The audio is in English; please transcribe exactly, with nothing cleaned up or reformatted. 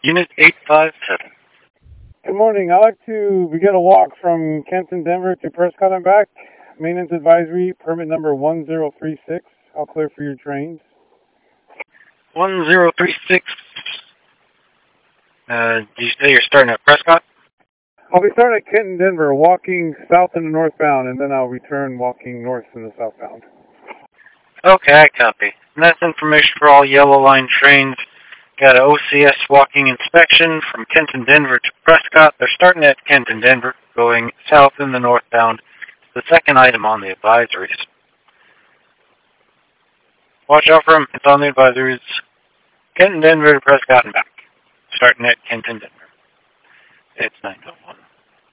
Unit eight five seven. Good morning. I'd like to begin a walk from Kenton, Denver to Prescott and back. Maintenance advisory, permit number one zero three six. I'll clear for your trains. one zero three six. Uh, did you say you're starting at Prescott? I'll be starting at Kenton, Denver, walking south in the northbound, and then I'll return walking north in the southbound. Okay, I copy. And that's information for all Yellow Line trains. Got a O C S walking inspection from Kenton, Denver to Prescott. They're starting at Kenton, Denver, going south in the northbound. The second item on the advisories. Watch out for them. It's on the advisories. Kenton, Denver to Prescott and back. Starting at Kenton, Denver. It's nine oh one.